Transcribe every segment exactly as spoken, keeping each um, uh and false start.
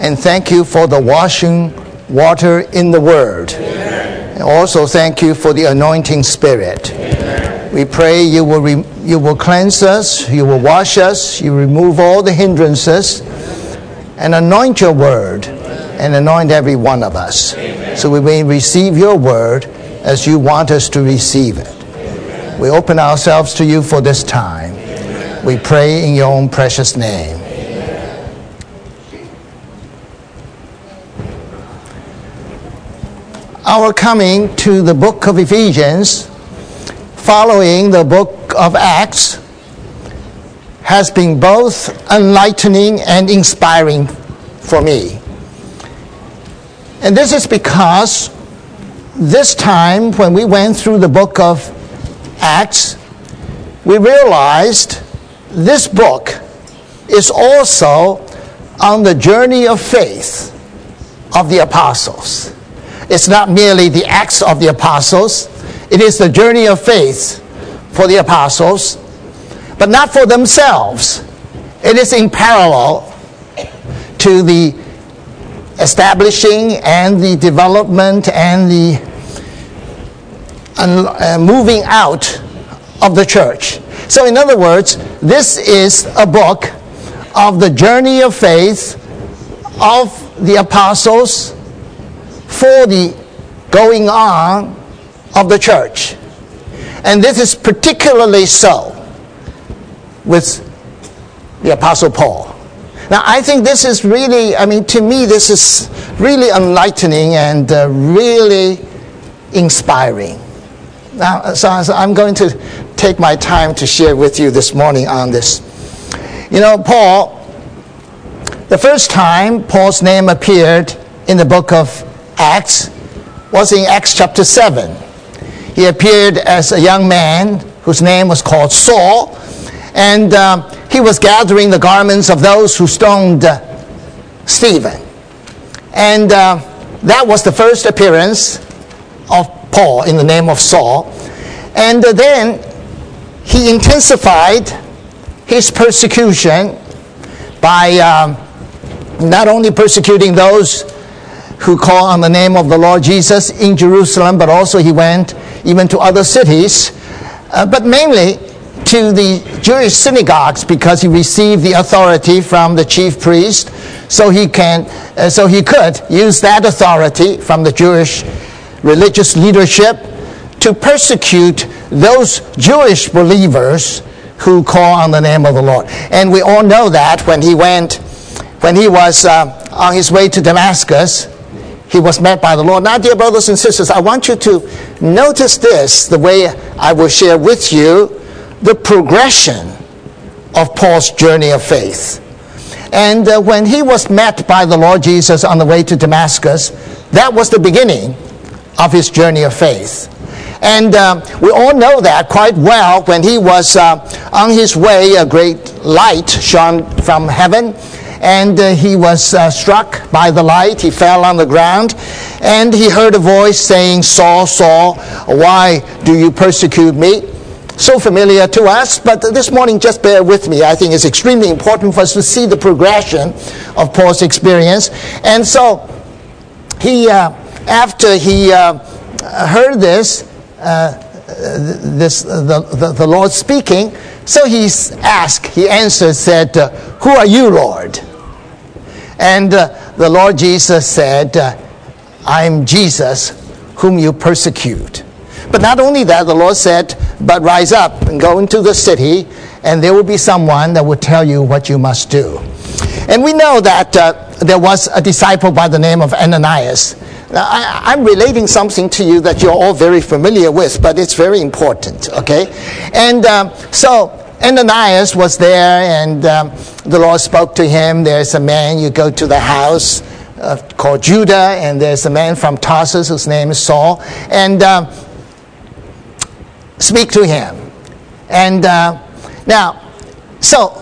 And thank you for the washing water in the Word. Amen. And also thank you for the anointing Spirit. Amen. We pray you will re- you will cleanse us, you will wash us, you remove all the hindrances, and anoint your Word, and anoint every one of us. Amen. So we may receive your Word as you want us to receive it. Amen. We open ourselves to you for this time. Amen. We pray in your own precious name. Our coming to the book of Ephesians, following the book of Acts, has been both enlightening and inspiring for me. And this is because this time when we went through the book of Acts, we realized this book is also on the journey of faith of the apostles. It's not merely the Acts of the Apostles. It is the journey of faith for the apostles, but not for themselves. It is in parallel to the establishing and the development and the uh, moving out of the church. So in other words, this is a book of the journey of faith of the apostles for the going on of the church. And this is particularly so with the Apostle Paul. Now, I think this is really, I mean, to me, this is really enlightening and uh, really inspiring. Now, so, so I'm going to take my time to share with you this morning on this. You know, Paul, the first time Paul's name appeared in the book of Acts was in Acts chapter seven. He appeared as a young man whose name was called Saul, and uh, he was gathering the garments of those who stoned uh, Stephen. And uh, that was the first appearance of Paul in the name of Saul. And uh, then he intensified his persecution by um, not only persecuting those who call on the name of the Lord Jesus in Jerusalem, but also he went even to other cities, uh, but mainly to the Jewish synagogues, because he received the authority from the chief priest, so he can, uh, so he could use that authority from the Jewish religious leadership to persecute those Jewish believers who call on the name of the Lord. And we all know that when he went, when he was uh, on his way to Damascus, he was met by the Lord. Now, dear brothers and sisters, I want you to notice this, the way I will share with you the progression of Paul's journey of faith. And uh, when he was met by the Lord Jesus on the way to Damascus, that was the beginning of his journey of faith. And um, we all know that quite well. When he was uh, on his way, a great light shone from heaven, and uh, he was uh, struck by the light. He fell on the ground, and he heard a voice saying, "Saul, Saul, why do you persecute me?" So familiar to us, but this morning, just bear with me. I think it's extremely important for us to see the progression of Paul's experience. And so, he, uh, after he uh, heard this, uh, this the, the, the Lord speaking, so he asked, he answered, said, uh, "Who are you, Lord?" And uh, the Lord Jesus said, uh, "I'm Jesus, whom you persecute." But not only that, the Lord said, "But rise up and go into the city, and there will be someone that will tell you what you must do." And we know that uh, there was a disciple by the name of Ananias. Now, I, I'm relating something to you that you're all very familiar with, but it's very important, okay? And um, so Ananias was there, and um, the Lord spoke to him. There's a man, you go to the house uh, called Judah, and there's a man from Tarsus whose name is Saul, and um, speak to him. And uh, now, so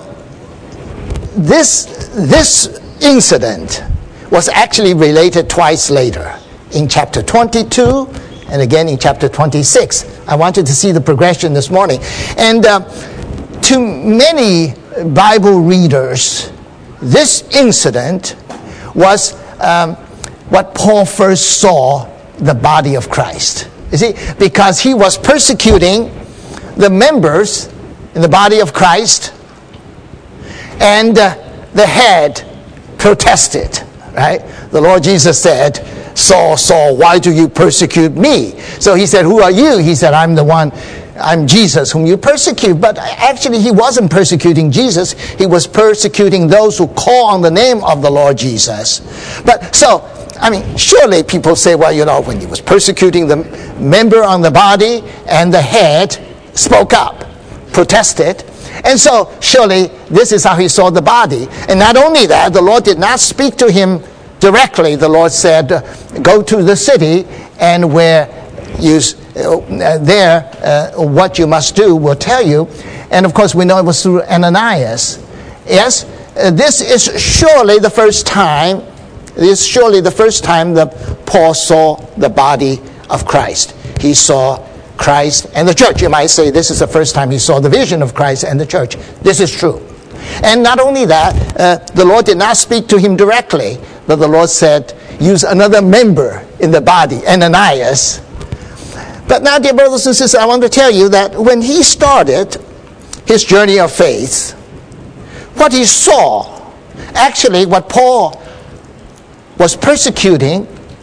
this this incident was actually related twice later, in chapter twenty-two and again in chapter twenty-six. I wanted to see the progression this morning. And uh, to many Bible readers, this incident was um, what Paul first saw, the body of Christ. You see, because he was persecuting the members in the body of Christ, and uh, the head protested, right? The Lord Jesus said, Saul, Saul, why do you persecute me? So he said, who are you? He said, I'm the one, I'm Jesus whom you persecute. But actually he wasn't persecuting Jesus. He was persecuting those who call on the name of the Lord Jesus. But so, I mean, surely people say, well, you know, when he was persecuting the member on the body, and the head spoke up, protested. And so, surely, this is how he saw the body. And not only that, the Lord did not speak to him directly. The Lord said, go to the city, and where you, uh, there, uh, what you must do will tell you. And of course, we know it was through Ananias. Yes, uh, this is surely the first time, this is surely the first time that Paul saw the body of Christ. He saw Christ and the church. You might say this is the first time he saw the vision of Christ and the church. This is true. And not only that, uh, the Lord did not speak to him directly, but the Lord said, use another member in the body, Ananias. But now, dear brothers and sisters, I want to tell you that when he started his journey of faith, what he saw, actually what Paul was persecuting,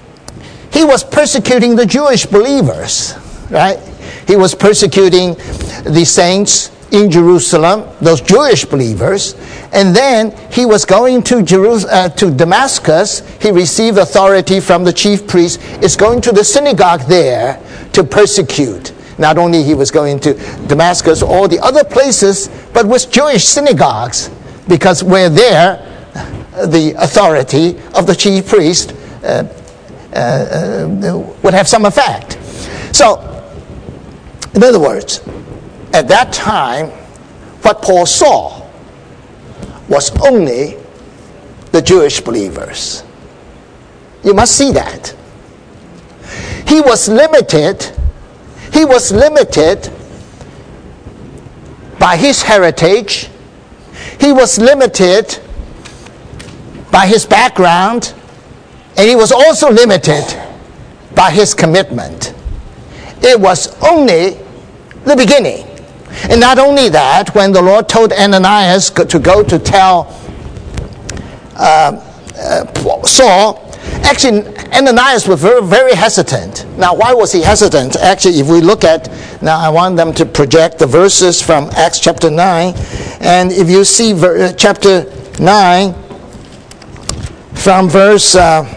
he was persecuting the Jewish believers. Right? He was persecuting the saints in Jerusalem, those Jewish believers, and then he was going to Jerus- uh, to Damascus. He received authority from the chief priest. Is going to the synagogue there to persecute. Not only he was going to Damascus, all the other places, but with Jewish synagogues, because we're there, the authority of the chief priest uh, uh, uh, would have some effect. So, in other words, at that time, what Paul saw was only the Jewish believers. You must see that. He was limited, he was limited by his heritage, he was limited by his background, and he was also limited by his commitment. It was only the beginning. And not only that, when the Lord told Ananias to go to tell uh, uh, Saul, actually Ananias was very, very hesitant. Now, why was he hesitant? Actually, if we look at, now I want them to project the verses from Acts chapter nine, and if you see ver- chapter nine, from verse uh,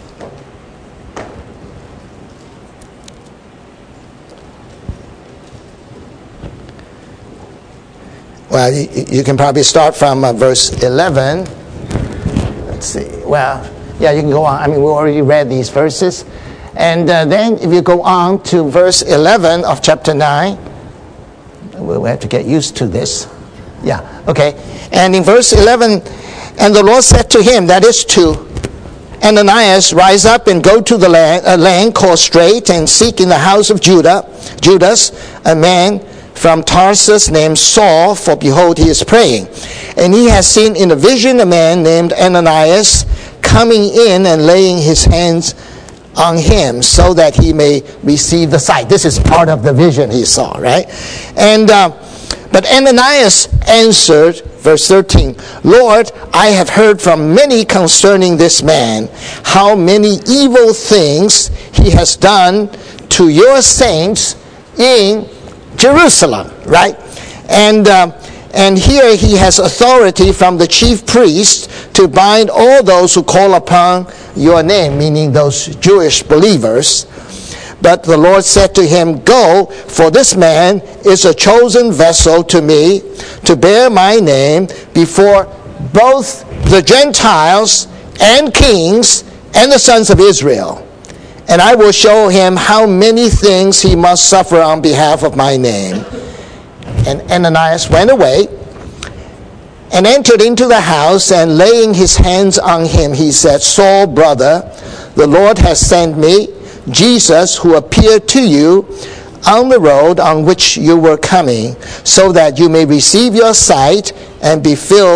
Well, you, you can probably start from uh, verse eleven. Let's see. Well, yeah, you can go on. I mean, we already read these verses. And uh, then if you go on to verse eleven of chapter nine, we have to get used to this. Yeah, okay. And in verse eleven, and the Lord said to him, that is to Ananias, rise up and go to the land, uh, land called Straight, and seek in the house of Judah, Judas, a man from Tarsus named Saul, for behold, he is praying. And he has seen in a vision a man named Ananias coming in and laying his hands on him so that he may receive the sight. This is part of the vision he saw, right? And uh, but Ananias answered, verse thirteen, Lord, I have heard from many concerning this man, how many evil things he has done to your saints in Jerusalem, right? And uh, and here he has authority from the chief priest to bind all those who call upon your name, meaning those Jewish believers. But the Lord said to him, go, for this man is a chosen vessel to me to bear my name before both the Gentiles and kings and the sons of Israel. And I will show him how many things he must suffer on behalf of my name. And Ananias went away and entered into the house, and laying his hands on him, he said, Saul, brother, the Lord has sent me, Jesus, who appeared to you on the road on which you were coming, so that you may receive your sight and be filled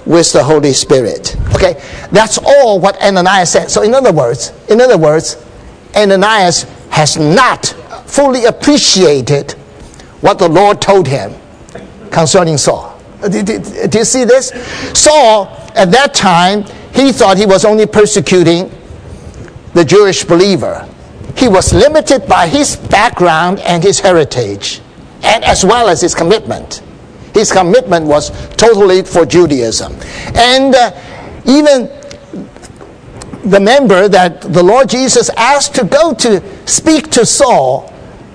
with the Holy Spirit. Okay, that's all what Ananias said. So in other words, in other words, Ananias has not fully appreciated what the Lord told him concerning Saul. Do, do, do you see this? Saul, at that time, he thought he was only persecuting the Jewish believer. He was limited by his background and his heritage, and as well as his commitment. His commitment was totally for Judaism. And uh, even the member that the Lord Jesus asked to go to speak to Saul,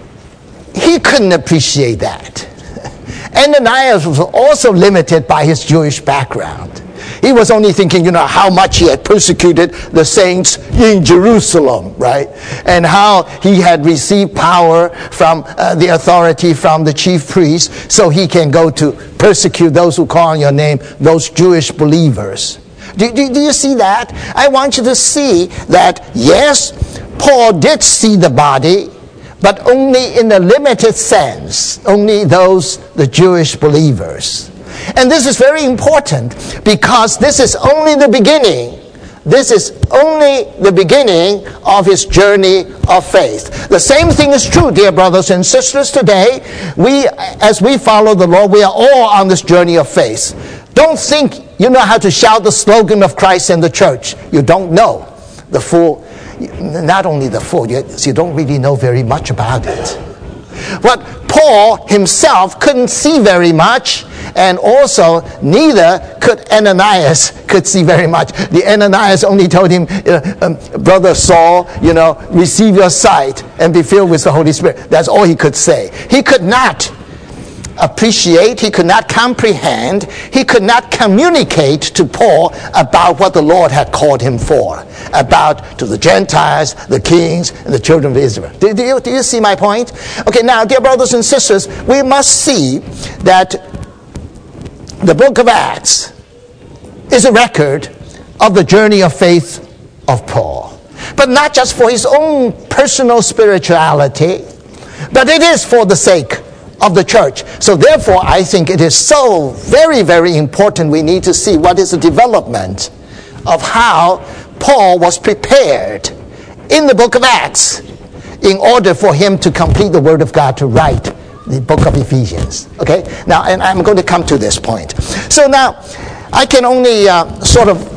he couldn't appreciate that. Ananias was also limited by his Jewish background. He was only thinking, you know, how much he had persecuted the saints in Jerusalem, right? And how he had received power from uh, the authority from the chief priest, so he can go to persecute those who call on your name, those Jewish believers. Do, do, do you see that? I want you to see that, yes, Paul did see the body, but only in a limited sense, only those, the Jewish believers. And this is very important because this is only the beginning. This is only the beginning of his journey of faith. The same thing is true, dear brothers and sisters, today. We, as we follow the Lord, we are all on this journey of faith. Don't think you know how to shout the slogan of Christ in the church. You don't know the full, not only the full, you, you don't really know very much about it. What Paul himself couldn't see very much, and also neither could Ananias could see very much. The Ananias only told him, uh, um, Brother Saul, you know, receive your sight and be filled with the Holy Spirit. That's all he could say. He could not appreciate, he could not comprehend, he could not communicate to Paul about what the Lord had called him for, about to the Gentiles, the kings, and the children of Israel. Do, do, you, do you see my point? Okay, now, dear brothers and sisters, we must see that the book of Acts is a record of the journey of faith of Paul. But not just for his own personal spirituality, but it is for the sake of the church. So therefore, I think it is so very, very important we need to see what is the development of how Paul was prepared in the book of Acts in order for him to complete the Word of God, to write the book of Ephesians. Okay? Now, and I'm going to come to this point. So now, I can only uh, sort of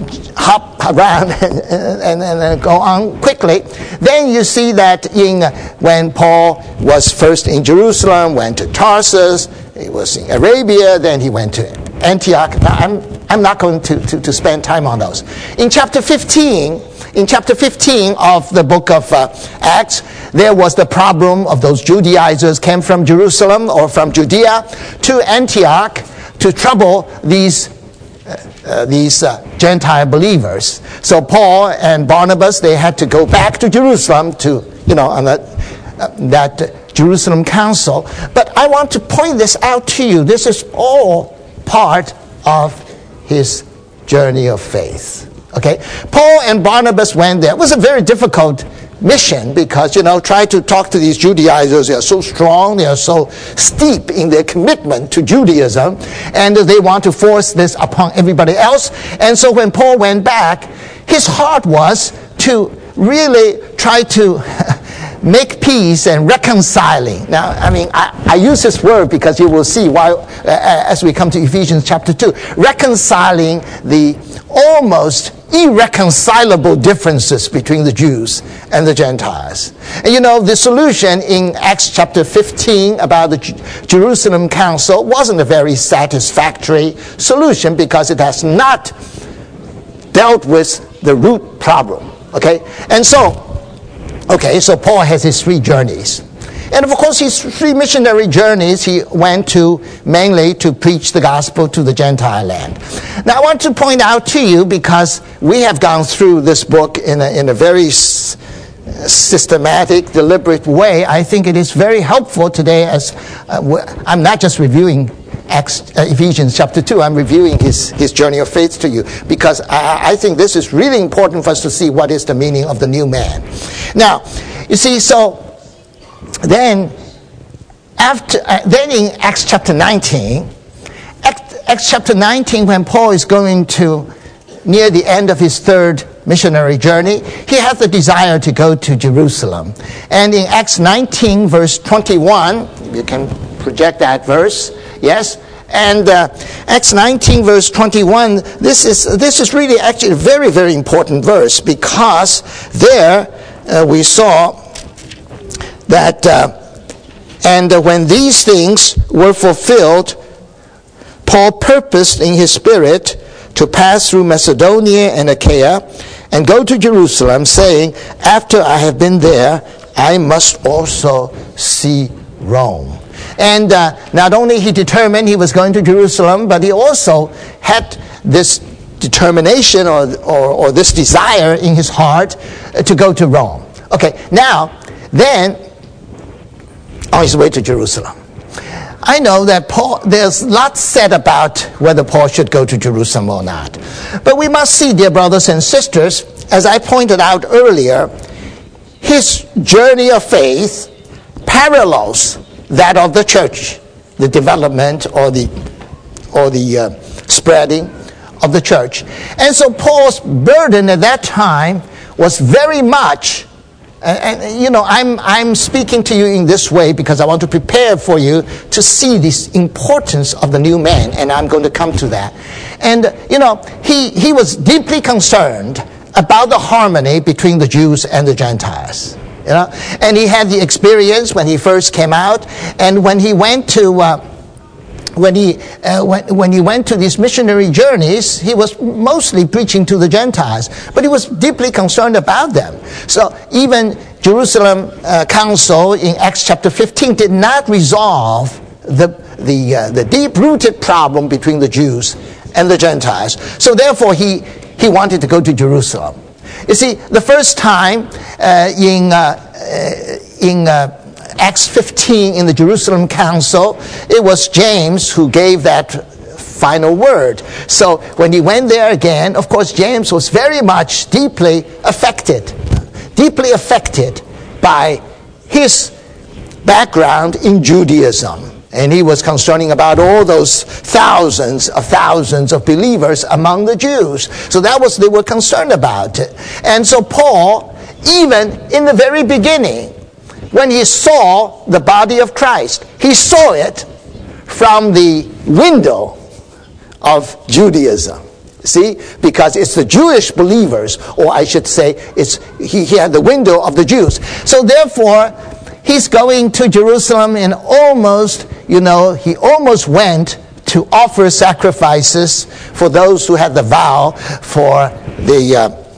hop around and, and, and go on quickly. Then you see that in when Paul was first in Jerusalem, went to Tarsus, he was in Arabia, then he went to Antioch. Now, I'm I'm not going to, to, to spend time on those. In chapter fifteen, in chapter fifteen of the book of uh, Acts, there was the problem of those Judaizers came from Jerusalem or from Judea to Antioch to trouble these Uh, these uh, Gentile believers. So Paul and Barnabas, they had to go back to Jerusalem to, you know, on that, uh, that uh, Jerusalem council. But I want to point this out to you. This is all part of his journey of faith. Okay? Paul and Barnabas went there. It was a very difficult mission because, you know, try to talk to these Judaizers. They are so strong, they are so steep in their commitment to Judaism, and they want to force this upon everybody else. And so when Paul went back, his heart was to really try to make peace and reconciling. Now, I mean, I, I use this word because you will see why, uh, as we come to Ephesians chapter two, reconciling the almost irreconcilable differences between the Jews and the Gentiles. And you know, the solution in Acts chapter fifteen about the J- Jerusalem Council wasn't a very satisfactory solution because it has not dealt with the root problem. Okay? And so, okay, so Paul has his three journeys. And of course, his three missionary journeys, he went to mainly to preach the gospel to the Gentile land. Now, I want to point out to you, because we have gone through this book in a, in a very s- systematic, deliberate way, I think it is very helpful today as uh, I'm not just reviewing Acts, uh, Ephesians chapter two, I'm reviewing his, his journey of faith to you, because I, I think this is really important for us to see what is the meaning of the new man. Now, you see, so Then, after uh, then in Acts chapter nineteen, Act, Acts chapter nineteen, when Paul is going to, near the end of his third missionary journey, he has the desire to go to Jerusalem. And in Acts nineteen, verse twenty-one, you can project that verse, yes? And uh, Acts nineteen, verse twenty-one, this is this is really actually a very, very important verse, because there uh, we saw that, uh, and uh, when these things were fulfilled, Paul purposed in his spirit to pass through Macedonia and Achaia and go to Jerusalem, saying, after I have been there, I must also see Rome. And uh, not only he determined he was going to Jerusalem, but he also had this determination or, or, or this desire in his heart uh, to go to Rome. Okay, now, then, on his way to Jerusalem. I know that Paul, there's lots said about whether Paul should go to Jerusalem or not. But we must see, dear brothers and sisters, as I pointed out earlier, his journey of faith parallels that of the church, the development or the or the uh, spreading of the church. And so Paul's burden at that time was very much, and, and you know, I'm I'm speaking to you in this way because I want to prepare for you to see this importance of the new man, and I'm going to come to that. And you know, he he was deeply concerned about the harmony between the Jews and the Gentiles. You know? And he had the experience when he first came out, and when he went to uh, when he uh, when, when he went to these missionary journeys, he was mostly preaching to the Gentiles, but he was deeply concerned about them. So even Jerusalem uh, Council in Acts chapter fifteen did not resolve the the uh, the deep-rooted problem between the Jews and the Gentiles. So therefore, he he wanted to go to Jerusalem. You see, the first time uh, in uh, uh, in uh, Acts fifteen in the Jerusalem Council, it was James who gave that final word. So when he went there again, of course, James was very much deeply affected, deeply affected by his background in Judaism. And he was concerning about all those thousands of thousands of believers among the Jews. So that was, they were concerned about it. And so Paul, even in the very beginning, when he saw the body of Christ, he saw it from the window of Judaism. See? Because it's the Jewish believers, or I should say, it's he, he had the window of the Jews. So therefore, he's going to Jerusalem, and almost, you know, he almost went to offer sacrifices for those who had the vow for the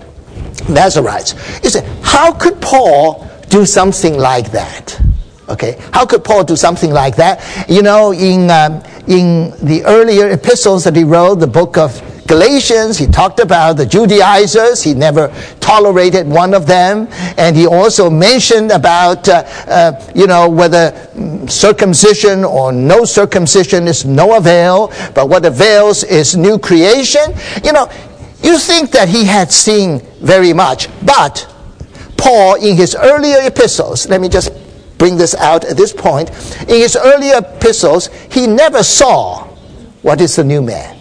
uh, Nazarites. You say, how could Paul do something like that? Okay, how could Paul do something like that? You know, in um, in the earlier epistles that he wrote, the book of Galatians, he talked about the Judaizers. He never tolerated one of them. And he also mentioned about, uh, uh, you know, whether circumcision or no circumcision is no avail, but what avails is new creation. You know, you think that he had seen very much. But Paul, in his earlier epistles, let me just bring this out at this point. In his earlier epistles, he never saw what is the new man.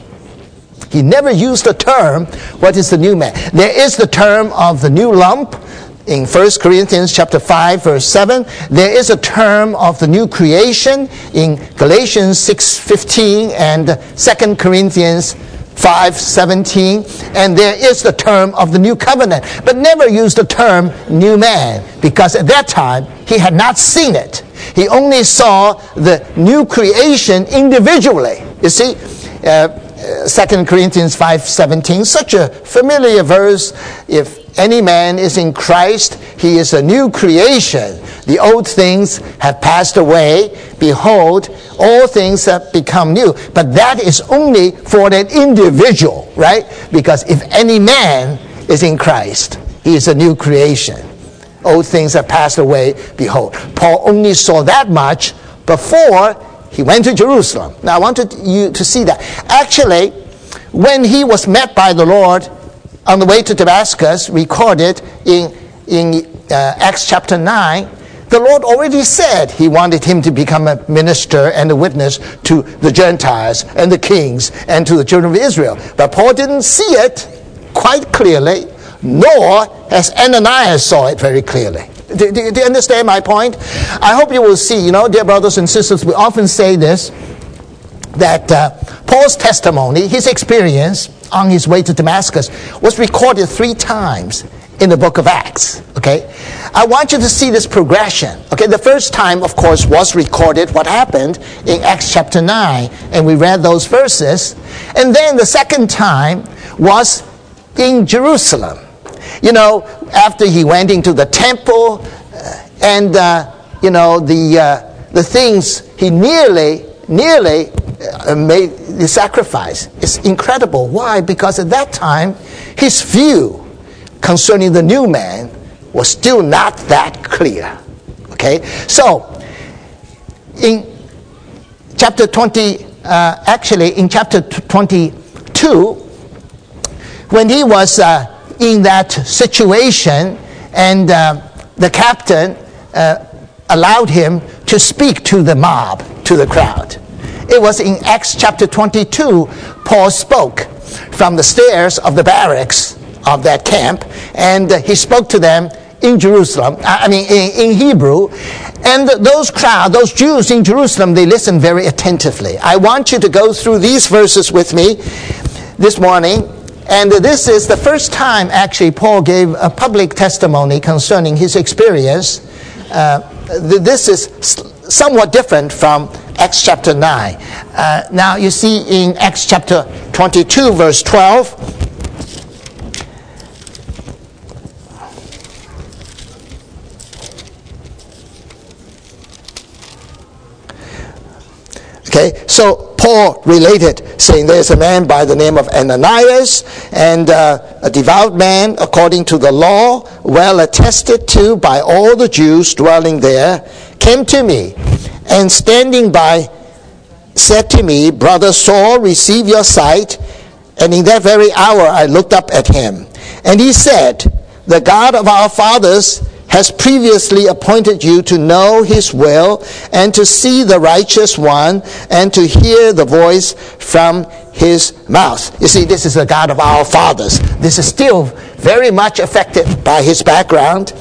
He never used the term, what is the new man? There is the term of the new lump in First Corinthians chapter five, verse seven. There is a term of the new creation in Galatians six fifteen and Second Corinthians five seventeen. And there is the term of the new covenant, but never used the term new man, because at that time he had not seen it. He only saw the new creation individually. You see, uh, Second Corinthians five seventeen, such a familiar verse. If any man is in Christ, he is a new creation. The old things have passed away. Behold, all things have become new. But that is only for an individual, right? Because if any man is in Christ, he is a new creation. Old things have passed away. Behold. Paul only saw that much before he went to Jerusalem. Now, I wanted you to see that. Actually, when he was met by the Lord on the way to Damascus, recorded in, in uh, Acts chapter nine, The Lord already said he wanted him to become a minister and a witness to the Gentiles and the kings and to the children of Israel. But Paul didn't see it quite clearly, nor has Ananias saw it very clearly. Do, do, do you understand my point? I hope you will see, you know, dear brothers and sisters, we often say this, that uh, Paul's testimony, his experience on his way to Damascus was recorded three times in the book of Acts, okay? I want you to see this progression, okay? The first time, of course, was recorded what happened in Acts chapter nine, and we read those verses. And then the second time was in Jerusalem. You know, after he went into the temple, uh, and, uh, you know, the uh, the things he nearly, nearly uh, made the sacrifice. It's incredible. Why? Because at that time, his view concerning the new man was still not that clear. Okay? So, in chapter twenty, uh, actually in chapter twenty-two, when he was uh, in that situation and uh, the captain uh, allowed him to speak to the mob, to the crowd. It was in Acts chapter twenty-two, Paul spoke from the stairs of the barracks of that camp, and uh, he spoke to them in Jerusalem, I mean in, in Hebrew, and those crowd, those Jews in Jerusalem, they listened very attentively. I want you to go through these verses with me this morning, and this is the first time actually Paul gave a public testimony concerning his experience. Uh, this is somewhat different from Acts chapter nine. Uh, now you see in Acts chapter twenty-two verse twelve, okay, so Paul related, saying there's a man by the name of Ananias, and uh, a devout man according to the law, well attested to by all the Jews dwelling there, came to me, and standing by said to me, Brother Saul, receive your sight. And in that very hour I looked up at him. And he said, the God of our fathers has previously appointed you to know his will, and to see the righteous one, and to hear the voice from his mouth. You see, this is the God of our fathers. This is still very much affected by his background.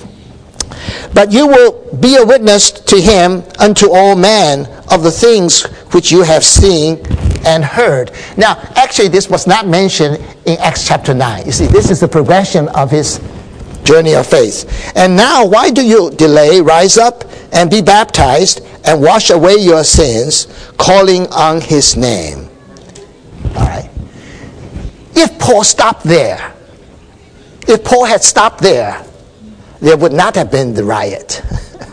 But you will be a witness to him unto all men of the things which you have seen and heard. Now, actually, this was not mentioned in Acts chapter nine. You see, this is the progression of his journey of faith. And now, why do you delay? Rise up and be baptized and wash away your sins, calling on his name. All right. If Paul stopped there, if Paul had stopped there, there would not have been the riot.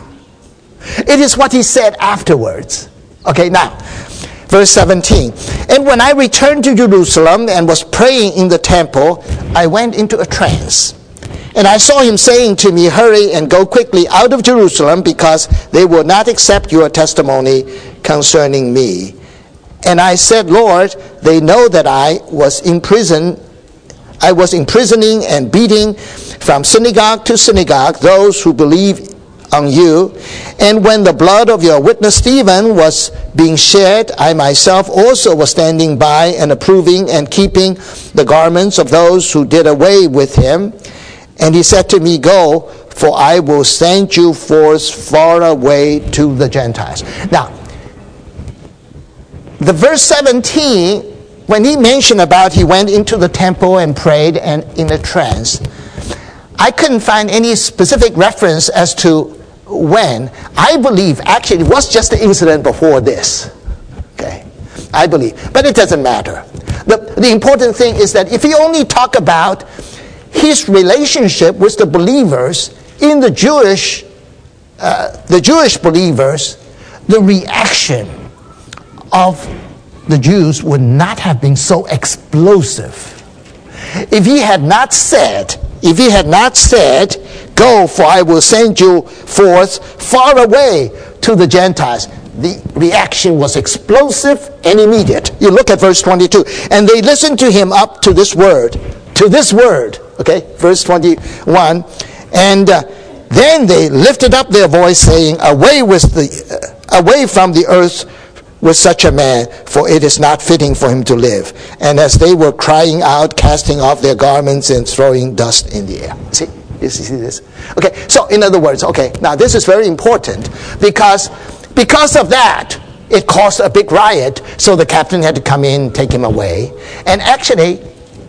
It is what he said afterwards. Okay, now, verse seventeen. And when I returned to Jerusalem and was praying in the temple, I went into a trance. And I saw him saying to me, hurry and go quickly out of Jerusalem, because they will not accept your testimony concerning me. And I said, Lord, they know that I was in prison. I was imprisoning and beating from synagogue to synagogue those who believe on you. And when the blood of your witness Stephen was being shed, I myself also was standing by and approving and keeping the garments of those who did away with him. And he said to me, go, for I will send you forth far away to the Gentiles. Now, the verse seventeen, when he mentioned about he went into the temple and prayed and in a trance, I couldn't find any specific reference as to when. I believe actually it was just the incident before this. Okay, I believe. But it doesn't matter. The, the important thing is that if you only talk about his relationship with the believers in the Jewish, uh, the Jewish believers, the reaction of the Jews would not have been so explosive. If he had not said, if he had not said, go, for I will send you forth far away to the Gentiles, the reaction was explosive and immediate. You look at verse twenty-two. And they listened to him up to this word, to this word, okay, verse twenty-one. And uh, Then they lifted up their voice, saying, Away with the, uh, away from the earth with such a man, for it is not fitting for him to live. And as they were crying out, casting off their garments and throwing dust in the air. See? You see this? Okay, so in other words, okay, now this is very important because because of that, it caused a big riot, so the captain had to come in and take him away. And actually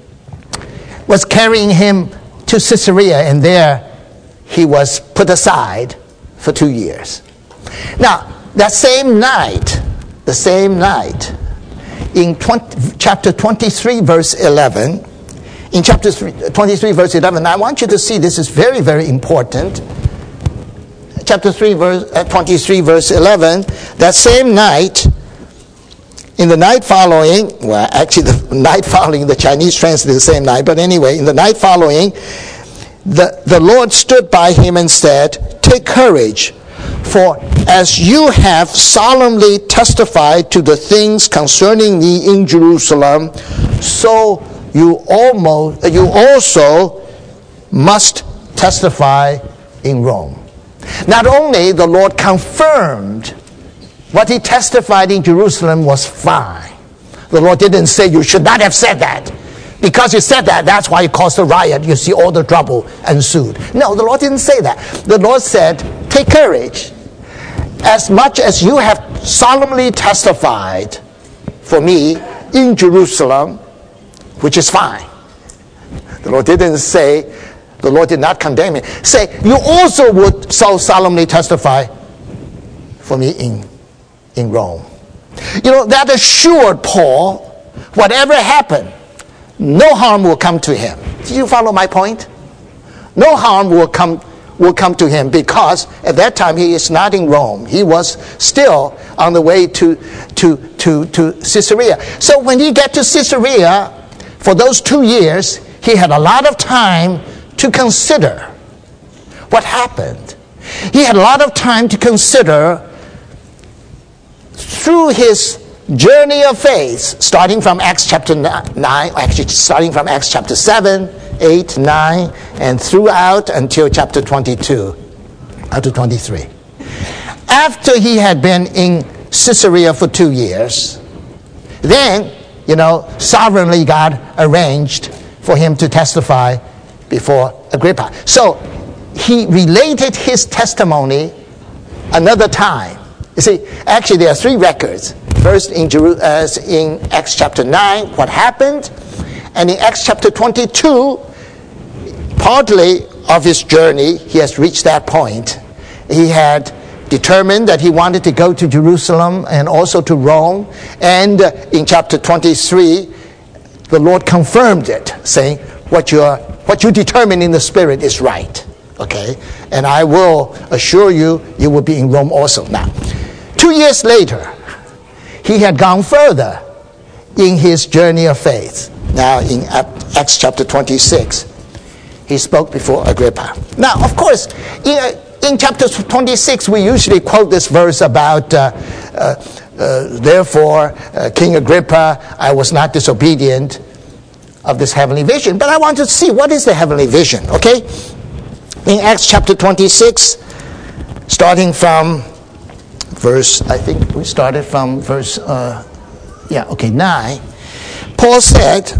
was carrying him to Caesarea, and there he was put aside for two years. Now, that same night, the same night, in twenty, chapter twenty-three, verse eleven, in chapter twenty-three, verse eleven, I want you to see this is very, very important. Chapter three, verse, uh, twenty-three, verse eleven, that same night, in the night following, well, actually the night following, the Chinese translate the same night, but anyway, in the night following, the, the Lord stood by him and said, Take courage, for as you have solemnly testified to the things concerning me in Jerusalem, so you almost you also must testify in Rome. Not only the Lord confirmed what he testified in Jerusalem was fine. The Lord didn't say you should not have said that. Because you said that, that's why it caused a riot. You see all the trouble ensued. No, the Lord didn't say that. The Lord said, take courage. As much as you have solemnly testified for me in Jerusalem, which is fine. The Lord didn't say, the Lord did not condemn it. Say, you also would so solemnly testify for me in, in Rome. You know, that assured Paul, whatever happened, no harm will come to him. Do you follow my point? No harm will come will come to him because at that time he is not in Rome. He was still on the way to to to, to Caesarea. So when he got to Caesarea, for those two years, he had a lot of time to consider what happened. He had a lot of time to consider through his journey of faith, starting from Acts chapter nine, actually starting from Acts chapter seven, eight, nine, and throughout until chapter twenty-two, up to twenty-three. After he had been in Caesarea for two years, then, you know, sovereignly God arranged for him to testify before Agrippa. So he related his testimony another time. You see, actually there are three records. First in, Jeru- uh, in Acts chapter nine, what happened, and in Acts chapter twenty-two, partly of his journey, he has reached that point. He had determined that he wanted to go to Jerusalem and also to Rome, and uh, in chapter twenty-three, the Lord confirmed it, saying, what you what you determine in the Spirit is right. Okay? And I will assure you, you will be in Rome also. Now, two years later, he had gone further in his journey of faith. Now, in Acts chapter twenty-six, he spoke before Agrippa. Now, of course, in, in chapter twenty-six, we usually quote this verse about, uh, uh, uh, therefore, uh, King Agrippa, I was not disobedient of this heavenly vision. But I want to see, what is the heavenly vision, okay? In Acts chapter twenty-six, starting from verse, I think we started from verse, uh, yeah, okay, nine. Paul said,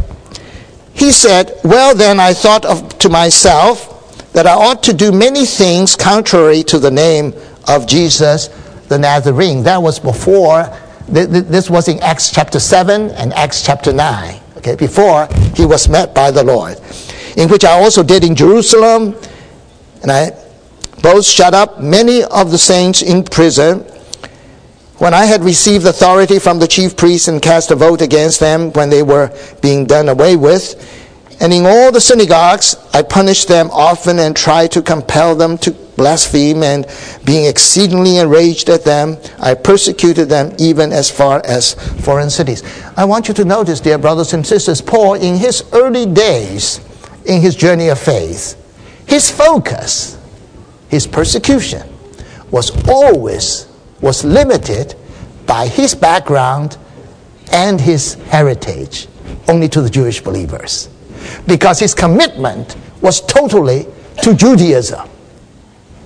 he said, well then I thought of to myself that I ought to do many things contrary to the name of Jesus the Nazarene. That was before, th- th- this was in Acts chapter seven and Acts chapter nine, okay, before he was met by the Lord. In which I also did in Jerusalem, and I both shut up many of the saints in prison, when I had received authority from the chief priests and cast a vote against them when they were being done away with. And in all the synagogues I punished them often and tried to compel them to blaspheme, and being exceedingly enraged at them, I persecuted them even as far as foreign cities. I want you to notice, dear brothers and sisters, Paul in his early days, in his journey of faith, his focus, his persecution was always was limited by his background and his heritage only to the Jewish believers. Because his commitment was totally to Judaism.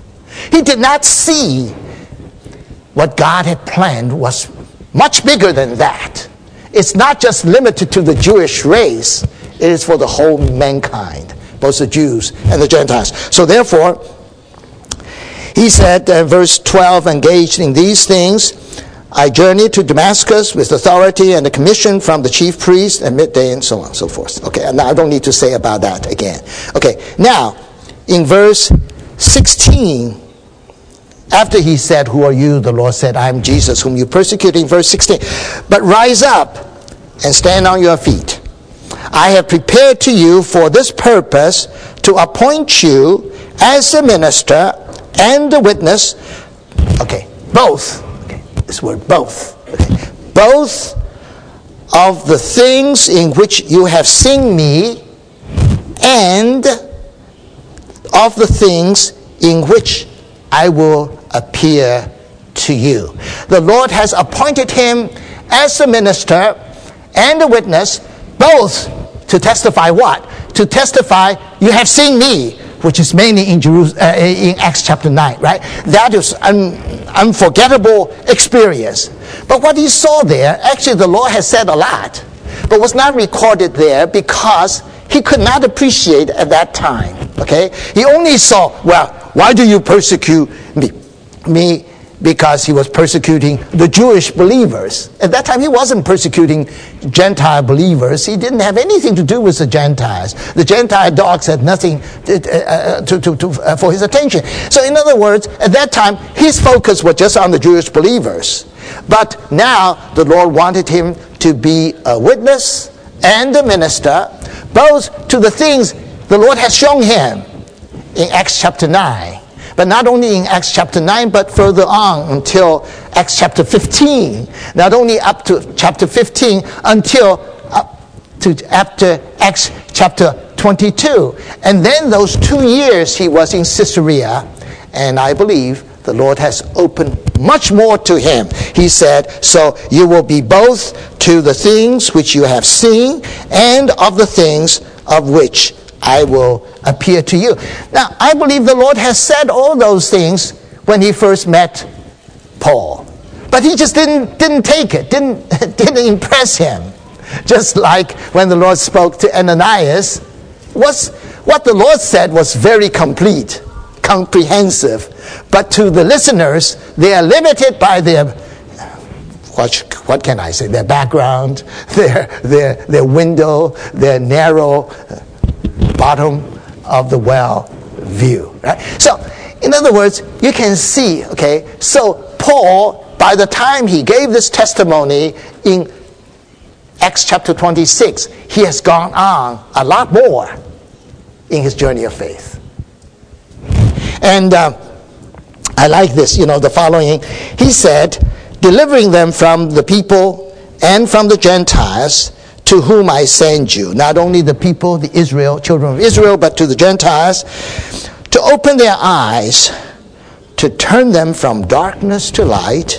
He did not see what God had planned was much bigger than that. It's not just limited to the Jewish race. It is for the whole mankind, both the Jews and the Gentiles. So therefore, he said, uh, verse twelve, engaged in these things, I journeyed to Damascus with authority and a commission from the chief priest at midday, and so on and so forth. Okay, now I don't need to say about that again. Okay, now, in verse sixteen, after he said, who are you? The Lord said, I am Jesus, whom you persecute. In verse sixteen, but rise up and stand on your feet. I have prepared to you for this purpose to appoint you as a minister and a witness. Okay, both. Okay, this word both. Okay. Both of the things in which you have seen me, and of the things in which I will appear to you. The Lord has appointed him as a minister and a witness, both to testify what? To testify, you have seen me, which is mainly in Jerusalem, uh, in Acts chapter nine, right? That is an unforgettable experience. But what he saw there, actually the Lord has said a lot, but was not recorded there because he could not appreciate at that time, okay? He only saw, well, why do you persecute me? me? Because he was persecuting the Jewish believers. At that time, he wasn't persecuting Gentile believers. He didn't have anything to do with the Gentiles. The Gentile dogs had nothing to, uh, to, to, to, uh, for his attention. So in other words, at that time, his focus was just on the Jewish believers. But now, the Lord wanted him to be a witness and a minister, both to the things the Lord has shown him in Acts chapter nine. But not only in Acts chapter nine, but further on until Acts chapter fifteen. Not only up to chapter fifteen, until up to after Acts chapter twenty-two. And then those two years he was in Caesarea, and I believe the Lord has opened much more to him. He said, so you will be both to the things which you have seen, and of the things of which I will appear to you. Now, I believe the Lord has said all those things when he first met Paul. But he just didn't didn't take it, didn't, didn't impress him. Just like when the Lord spoke to Ananias, was, what the Lord said was very complete, comprehensive. But to the listeners, they are limited by their, what, what can I say, their background, their, their, their window, their narrow bottom of the well view. Right? So, in other words, you can see, okay, so Paul, by the time he gave this testimony in Acts chapter twenty-six, he has gone on a lot more in his journey of faith. And uh, I like this, you know, the following. He said, delivering them from the people and from the Gentiles, to whom I send you, not only the people, the Israel, children of Israel, but to the Gentiles, to open their eyes, to turn them from darkness to light,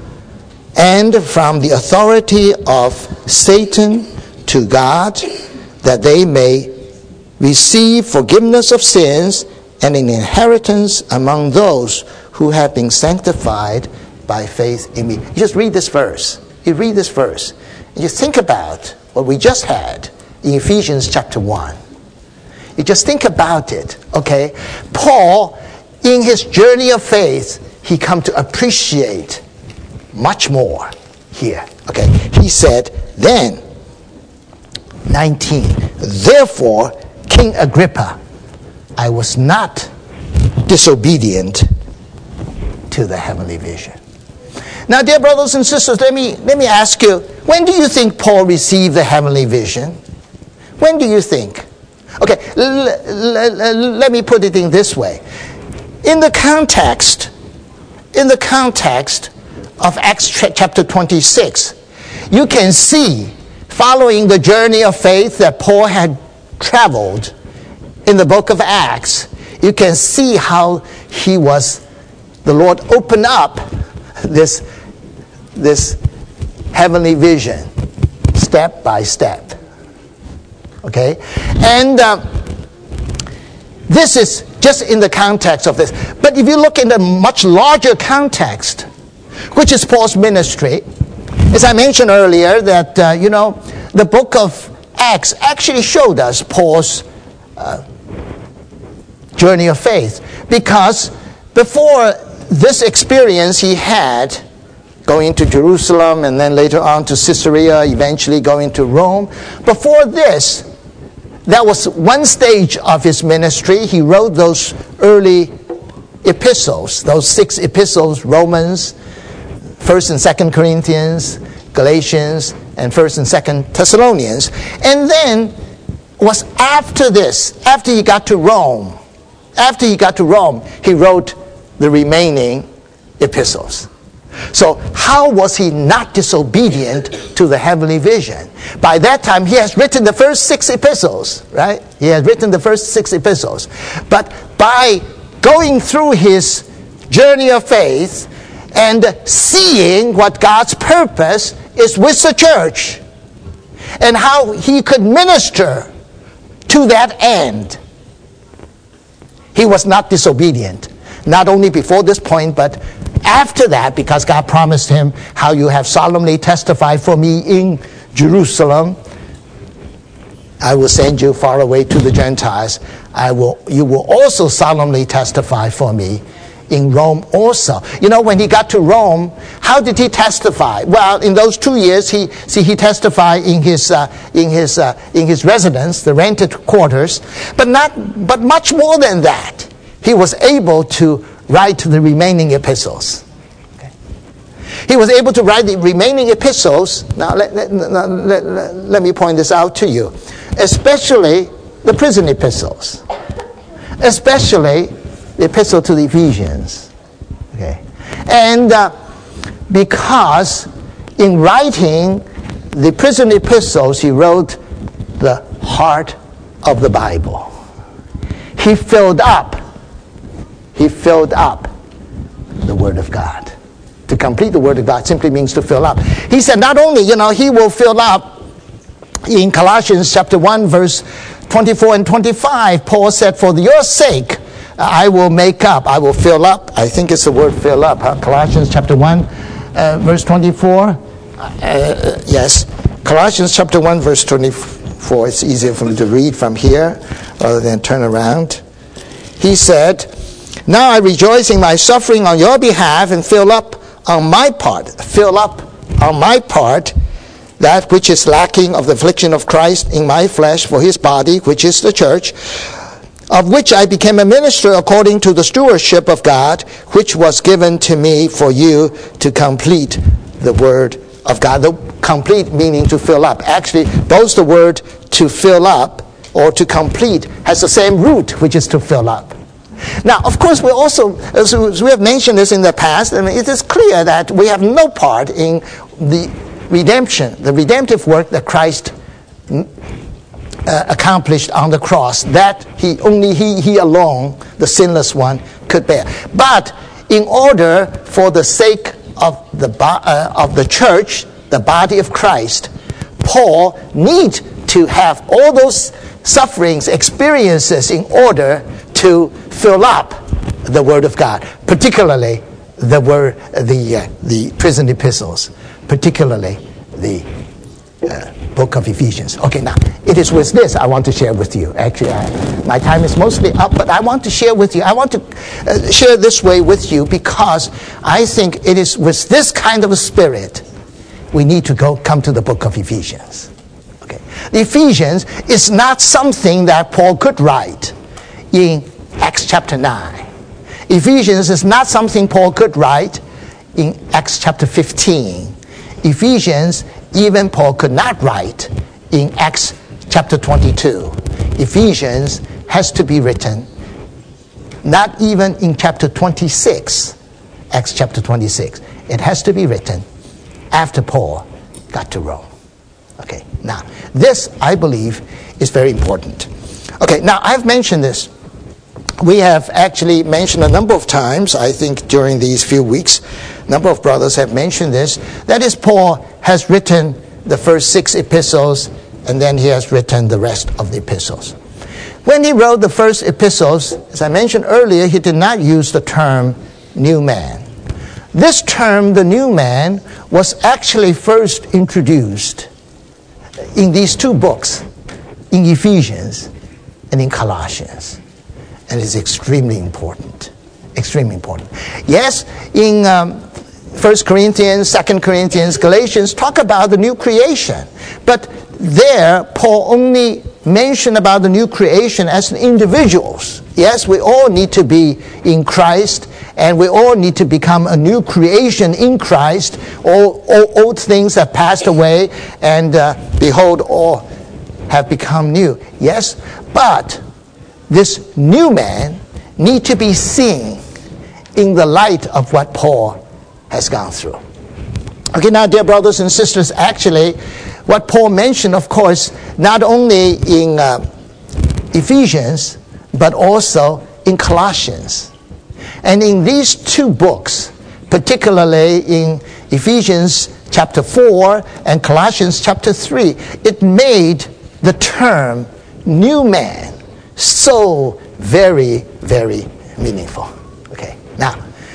and from the authority of Satan to God, that they may receive forgiveness of sins and an inheritance among those who have been sanctified by faith in me. You just read this verse. You read this verse, and you think about what we just had in Ephesians chapter one. You just think about it, okay? Paul, in his journey of faith, he come to appreciate much more here. Okay, he said, then, nineteen, therefore, King Agrippa, I was not disobedient to the heavenly vision. Now, dear brothers and sisters, let me let me ask you, when do you think Paul received the heavenly vision? When do you think? Okay, l- l- l- let me put it in this way. In the context, in the context of Acts chapter twenty-six, you can see, following the journey of faith that Paul had traveled in the book of Acts, you can see how he was, the Lord opened up this this heavenly vision, step by step. Okay? And uh, this is just in the context of this. But But if you look in the much larger context, which is Paul's ministry, as I mentioned earlier, that, uh, you know, the book of Acts actually showed us Paul's uh, journey of faith. Because before this experience he had, going to Jerusalem and then later on to Caesarea, eventually going to Rome, before this, that was one stage of his ministry. He wrote those early epistles, those six epistles, Romans, First and Second Corinthians, Galatians, and First and Second Thessalonians. And then was after this, after he got to Rome, after he got to Rome, he wrote the remaining epistles. So how was he not disobedient to the heavenly vision? By that time, he has written the first six epistles, right? He has written the first six epistles. But by going through his journey of faith and seeing what God's purpose is with the church and how he could minister to that end, he was not disobedient. Not only before this point, but after that, because God promised him, how you have solemnly testified for me in Jerusalem, I will send you far away to the Gentiles. I will, you will also solemnly testify for me in Rome also. You know, when he got to Rome, how did he testify? Well, in those two years, he see he testified in his uh, in his uh, in his residence, the rented quarters. But not, but much more than that, he was able to write the remaining epistles. Okay. He was able to write the remaining epistles. Now, let, let, let, let, let me point this out to you. Especially the prison epistles. Especially the epistle to the Ephesians. Okay. And uh, because in writing the prison epistles, he wrote the heart of the Bible. He filled up He filled up the Word of God. To complete the Word of God simply means to fill up. He said not only, you know, he will fill up in Colossians chapter one, verse twenty-four and twenty-five, Paul said, for your sake, I will make up, I will fill up. I think it's the word fill up, huh? Colossians chapter one, uh, verse twenty-four. Uh, yes, Colossians chapter one, verse twenty-four. It's easier for me to read from here rather than turn around. He said, now I rejoice in my suffering on your behalf and fill up on my part, fill up on my part that which is lacking of the affliction of Christ in my flesh for his body, which is the church, of which I became a minister according to the stewardship of God, which was given to me for you to complete the word of God. The complete meaning to fill up. Actually, both the word to fill up or to complete has the same root, which is to fill up. Now, of course, we also, as we have mentioned this in the past, I mean, it is clear that we have no part in the redemption, the redemptive work that Christ uh, accomplished on the cross, that he only he, he alone, the sinless one, could bear. But in order for the sake of the uh, of the church, the body of Christ, Paul needs to have all those sufferings, experiences in order to fill up the Word of God, particularly the word, the uh, the prison epistles, particularly the uh, book of Ephesians. Okay, now it is with this I want to share with you. Actually, I, my time is mostly up, but I want to share with you. I want to uh, share this way with you because I think it is with this kind of a spirit we need to go come to the book of Ephesians. Okay, the Ephesians is not something that Paul could write in Acts chapter nine. Ephesians is not something Paul could write in Acts chapter fifteen. Ephesians, even Paul could not write in Acts chapter twenty-two. Ephesians has to be written not even in chapter twenty-six, Acts chapter twenty-six. It has to be written after Paul got to Rome. Okay, now this, I believe, is very important. Okay, now I've mentioned this. We have actually mentioned a number of times, I think during these few weeks, a number of brothers have mentioned this. That is, Paul has written the first six epistles, and then he has written the rest of the epistles. When he wrote the first epistles, as I mentioned earlier, he did not use the term new man. This term, the new man, was actually first introduced in these two books, in Ephesians and in Colossians. And it's extremely important. Extremely important. Yes, in um, First Corinthians, Second Corinthians, Galatians talk about the new creation. But there, Paul only mentioned about the new creation as individuals. Yes, we all need to be in Christ, and we all need to become a new creation in Christ. All, all old things have passed away, and uh, behold, all have become new. Yes, but this new man need to be seen in the light of what Paul has gone through. Okay, now, dear brothers and sisters, actually, what Paul mentioned, of course, not only in uh, Ephesians, but also in Colossians. And in these two books, particularly in Ephesians chapter four and Colossians chapter three, it made the term new man so very, very meaningful. Okay, now,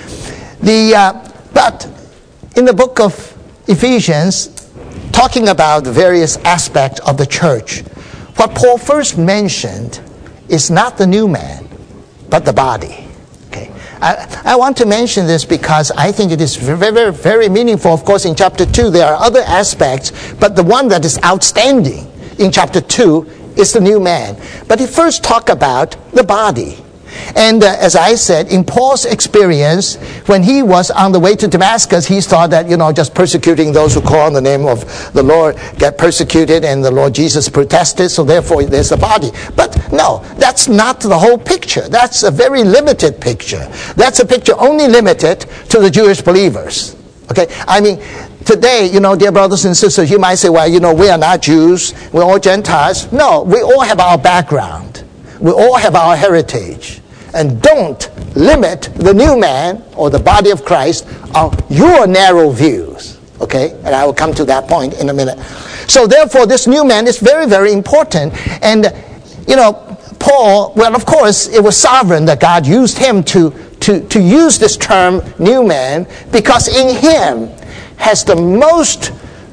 the uh, but in the book of Ephesians, talking about the various aspects of the church, what Paul first mentioned is not the new man, but the body. Okay, I, I want to mention this because I think it is very, very, very meaningful. Of course, in chapter two, there are other aspects, but the one that is outstanding in chapter two is the new man. But he first talked about the body. And uh, as I said, in Paul's experience, when he was on the way to Damascus, he thought that, you know, just persecuting those who call on the name of the Lord get persecuted, and the Lord Jesus protested, so therefore there's a body. But no, that's not the whole picture. That's a very limited picture. That's a picture only limited to the Jewish believers. Okay? I mean, today, you know, dear brothers and sisters, you might say, well, you know, we are not Jews, we're all Gentiles. No, we all have our background. We all have our heritage. And don't limit the new man or the body of Christ on your narrow views. Okay? And I will come to that point in a minute. So therefore, this new man is very, very important. And, you know, Paul, well, of course, it was sovereign that God used him to, to, to use this term new man, because in him has the most,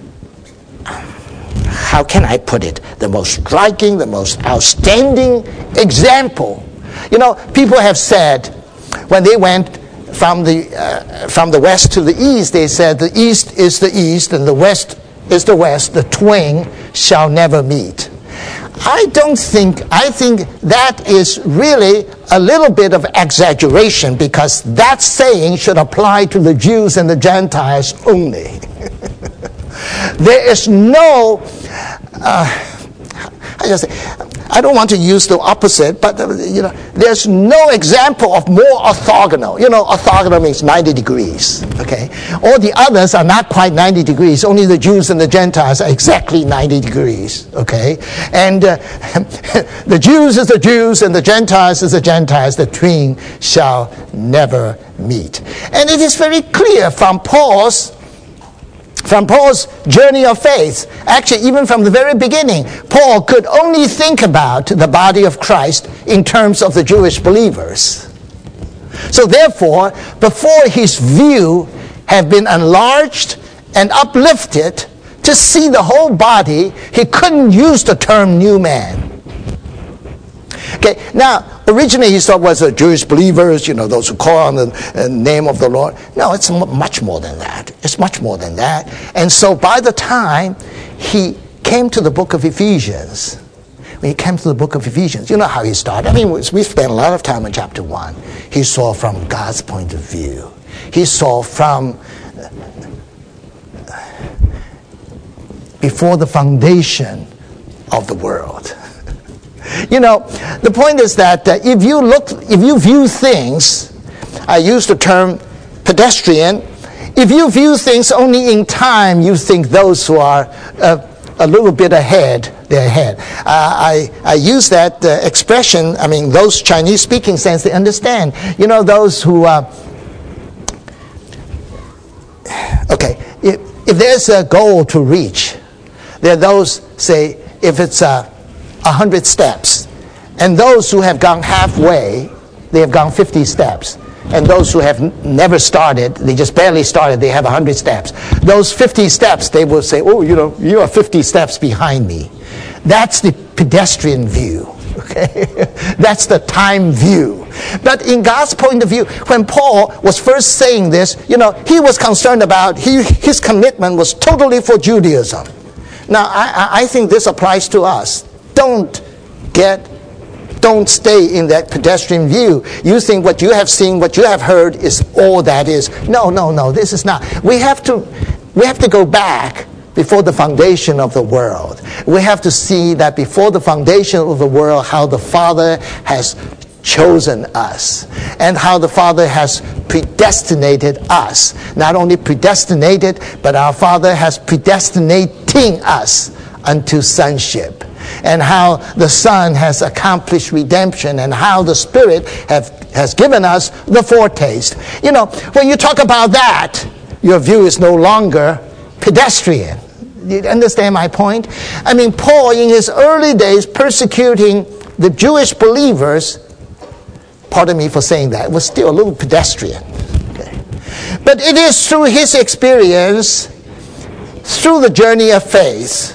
how can I put it, the most striking, the most outstanding example. You know, people have said, when they went from the uh, from the west to the east, they said the east is the east and the west is the west. The twain shall never meet. I don't think, I think that is really a little bit of exaggeration, because that saying should apply to the Jews and the Gentiles only. There is no, uh, I just say, I don't want to use the opposite, but uh, you know, there's no example of more orthogonal. You know, orthogonal means ninety degrees. Okay, all the others are not quite ninety degrees. Only the Jews and the Gentiles are exactly ninety degrees. Okay, and uh, the Jews is the Jews, and the Gentiles is the Gentiles. The twain shall never meet. And it is very clear from Paul's. From Paul's journey of faith, actually even from the very beginning, Paul could only think about the body of Christ in terms of the Jewish believers. So therefore, before his view had been enlarged and uplifted to see the whole body, he couldn't use the term new man. Okay, now, originally he thought was the Jewish believers, you know, those who call on the uh, name of the Lord. No, it's m- much more than that. It's much more than that. And so by the time he came to the book of Ephesians, when he came to the book of Ephesians, you know how he started. I mean, we spent a lot of time in chapter one. He saw from God's point of view. He saw from before the foundation of the world. You know, the point is that uh, if you look, if you view things, I use the term pedestrian, if you view things only in time, you think those who are uh, a little bit ahead, they're ahead. Uh, I, I use that uh, expression, I mean, those Chinese-speaking sense, they understand. You know, those who, uh, okay, if, if there's a goal to reach, there are those, say, if it's a a hundred steps, And those who have gone halfway, they have gone fifty steps. And those who have n- never started, they just barely started, they have one hundred steps. Those fifty steps, they will say, oh, you know, you are fifty steps behind me. That's the pedestrian view. Okay, that's the time view. But in God's point of view, when Paul was first saying this, you know, he was concerned about, he, his commitment was totally for Judaism. Now, I, I think this applies to us. Don't get, don't stay in that pedestrian view. You think what you have seen, what you have heard is all that is. No, no, no, this is not. We have to, we have to go back before the foundation of the world. We have to see that before the foundation of the world, how the Father has chosen us and how the Father has predestinated us. Not only predestinated, but our Father has predestinating us unto sonship. And how the Son has accomplished redemption, and how the Spirit have, has given us the foretaste. You know, when you talk about that, your view is no longer pedestrian. You understand my point? I mean, Paul, in his early days, persecuting the Jewish believers, pardon me for saying that, was still a little pedestrian. Okay. But it is through his experience, through the journey of faith,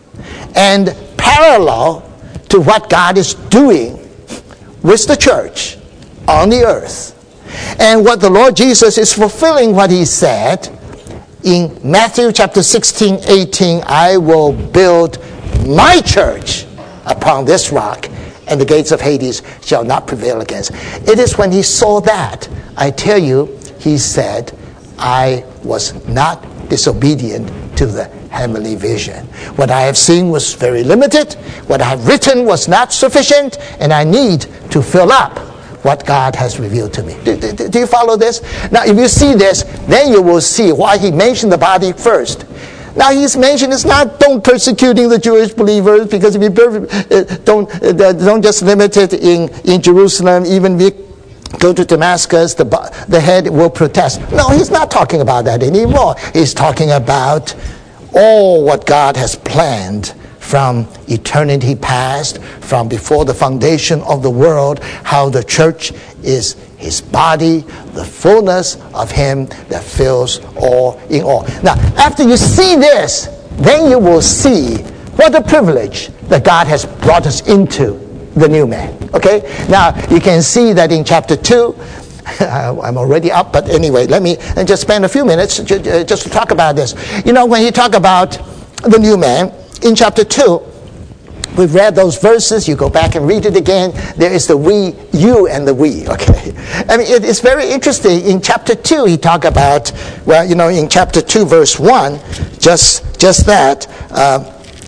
and parallel to what God is doing with the church on the earth, and what the Lord Jesus is fulfilling what he said in Matthew chapter sixteen, eighteen, I will build my church upon this rock, and the gates of Hades shall not prevail against. It is when he saw that, I tell you, he said, I was not disobedient to the heavenly vision. What I have seen was very limited. What I have written was not sufficient, and I need to fill up what God has revealed to me. Do, do, do you follow this? Now, if you see this, then you will see why he mentioned the body first. Now, he's mentioned it's not don't persecuting the Jewish believers, because if you uh, don't uh, don't just limit it in, in Jerusalem, even if you go to Damascus, the, the head will protest. No, he's not talking about that anymore. He's talking about all what God has planned from eternity past, from before the foundation of the world, how the church is his body, the fullness of him that fills all in all. Now, after you see this, then you will see what a privilege that God has brought us into the new man. Okay? Now, you can see that in chapter two, I'm already up, but anyway, let me just spend a few minutes just to talk about this. You know, when you talk about the new man, in chapter two, we've read those verses. You go back and read it again. There is the we, you, and the we. Okay, I mean, it, it's very interesting. In chapter two, he talk about, well, you know, in chapter two, verse one, just just that. Uh,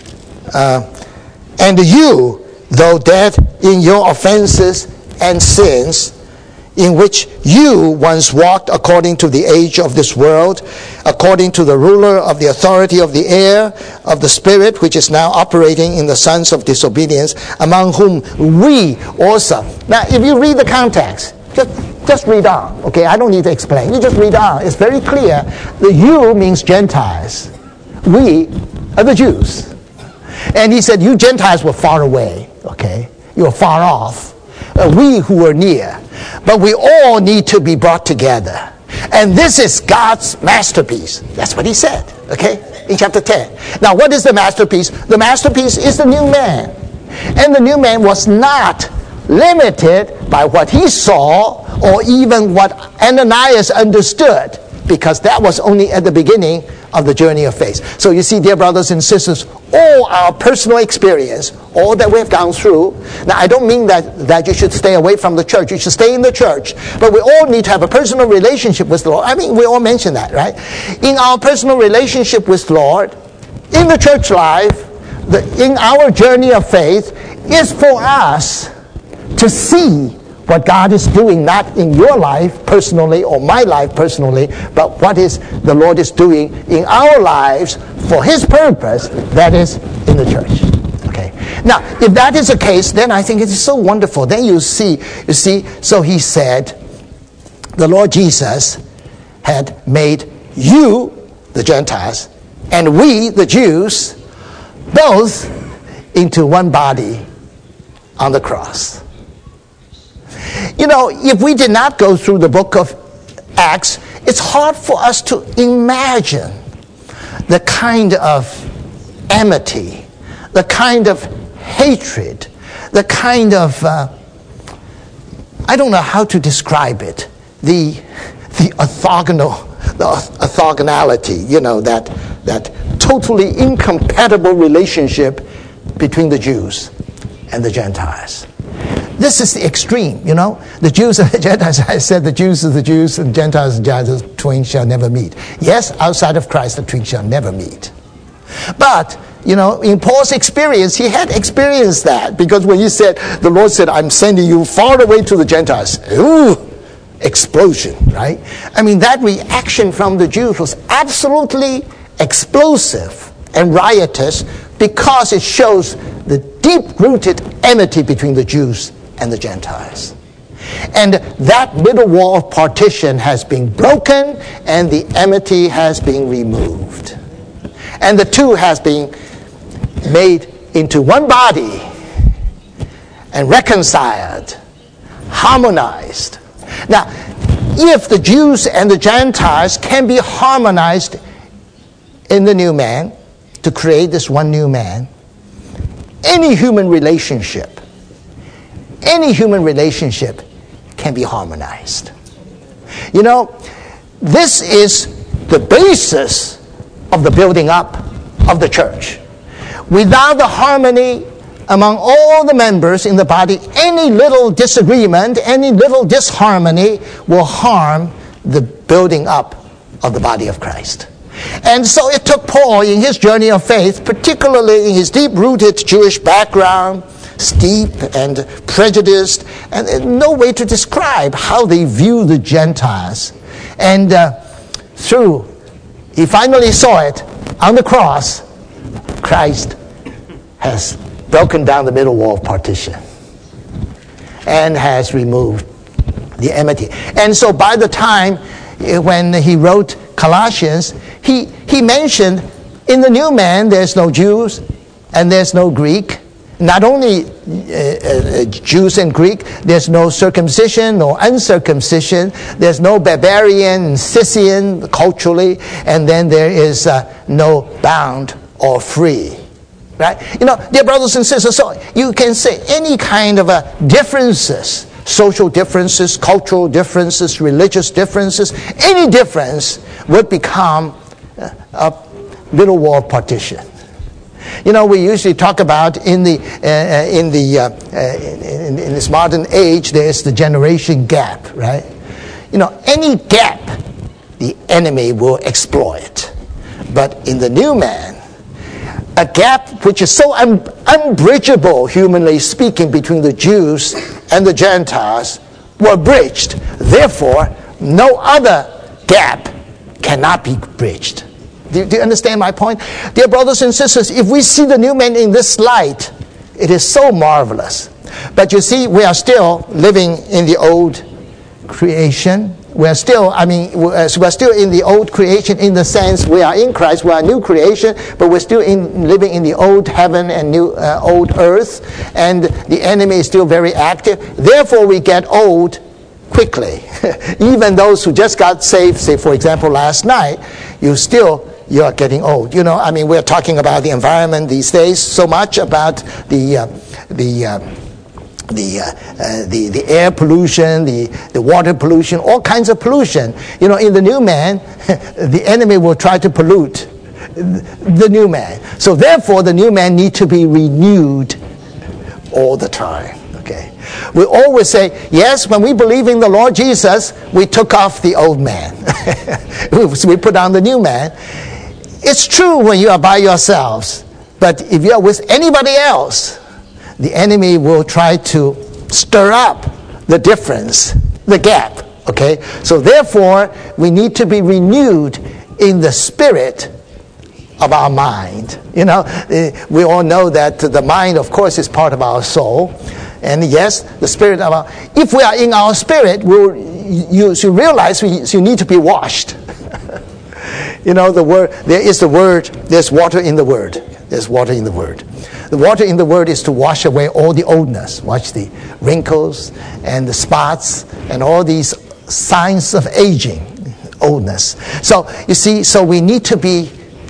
uh, and you, though dead in your offenses and sins, in which you once walked according to the age of this world, according to the ruler of the authority of the air, of the spirit, which is now operating in the sons of disobedience, among whom we also. Now, if you read the context, just, just read on. Okay, I don't need to explain. You just read on. It's very clear. The you means Gentiles. We are the Jews. And he said, you Gentiles were far away. Okay, you were far off. Uh, we who were near. But we all need to be brought together. And this is God's masterpiece. That's what he said, okay, in chapter ten. Now, what is the masterpiece? The masterpiece is the new man. And the new man was not limited by what he saw or even what Ananias understood, because that was only at the beginning of the journey of faith. So you see, dear brothers and sisters, all our personal experience, all that we have gone through. Now, I don't mean that, that you should stay away from the church. You should stay in the church. But we all need to have a personal relationship with the Lord. I mean, we all mention that, right? In our personal relationship with the Lord, in the church life, the, in our journey of faith, is for us to see what God is doing, not in your life personally or my life personally, but what is the Lord is doing in our lives for his purpose, that is in the church. Okay. Now, if that is the case, then I think it is so wonderful. Then you see, you see, so he said, the Lord Jesus had made you, the Gentiles, and we, the Jews, both into one body on the cross. You know, if we did not go through the book of Acts, it's hard for us to imagine the kind of enmity, the kind of hatred, the kind of, uh, I don't know how to describe it, the, the orthogonal, the orthogonality, you know, that, that totally incompatible relationship between the Jews and the Gentiles. This is the extreme, you know. The Jews and the Gentiles, I said the Jews are the Jews and Gentiles and Gentiles, the twain shall never meet. Yes, outside of Christ, the twain shall never meet. But, you know, in Paul's experience, he had experienced that. Because when he said, the Lord said, I'm sending you far away to the Gentiles. Ooh, explosion, right? I mean, that reaction from the Jews was absolutely explosive and riotous because it shows the deep-rooted enmity between the Jews and the Gentiles. And that middle wall of partition has been broken and the enmity has been removed. And the two has been made into one body and reconciled, harmonized. Now, if the Jews and the Gentiles can be harmonized in the new man to create this one new man, any human relationship, any human relationship can be harmonized. You know, this is the basis of the building up of the church. Without the harmony among all the members in the body, any little disagreement, any little disharmony will harm the building up of the body of Christ. And so it took Paul in his journey of faith, particularly in his deep-rooted Jewish background, steep and prejudiced, and no way to describe how they view the Gentiles. And uh, through, he finally saw it on the cross, Christ has broken down the middle wall of partition and has removed the enmity. And so by the time when he wrote Colossians, he, he mentioned in the new man there's no Jews and there's no Greek. Not only uh, uh, Jews and Greek, there's no circumcision nor uncircumcision. There's no barbarian and Scythian culturally, and then there is uh, no bound or free. Right? You know, dear brothers and sisters, so you can say any kind of uh, differences, social differences, cultural differences, religious differences, any difference would become uh, a little wall partition. You know, we usually talk about in the uh, in the uh, uh, in, in this modern age, there's the generation gap, right? You know, any gap, the enemy will exploit. But in the new man, a gap which is so un- unbridgeable, humanly speaking, between the Jews and the Gentiles were bridged. Therefore, no other gap cannot be bridged. Do, do you understand my point? Dear brothers and sisters, if we see the new man in this light, it is so marvelous. But you see, we are still living in the old creation. We are still, I mean, we're still in the old creation in the sense we are in Christ, we are a new creation, but we're still in, living in the old heaven and new uh, old earth, and the enemy is still very active. Therefore, we get old quickly. Even those who just got saved, say, for example, last night, you still you are getting old. You know, I mean, we're talking about the environment these days so much, about the uh, the uh, the, uh, uh, the the air pollution, the the water pollution, all kinds of pollution. You know, in the new man, the enemy will try to pollute the new man. So therefore, the new man needs to be renewed all the time. Okay, we always say, yes, when we believe in the Lord Jesus, we took off the old man. We put on the new man. It's true when you are by yourselves, but if you are with anybody else, the enemy will try to stir up the difference, the gap. Okay, so therefore, we need to be renewed in the spirit of our mind. You know, we all know that the mind, of course, is part of our soul. And yes, the spirit of our... If we are in our spirit, we'll, you, you realize we, you need to be washed. You know, the word, there is the word, there's water in the word. There's water in the word. The water in the Word is to wash away all the oldness. Watch the wrinkles and the spots and all these signs of aging, oldness. So, you see, so we need to be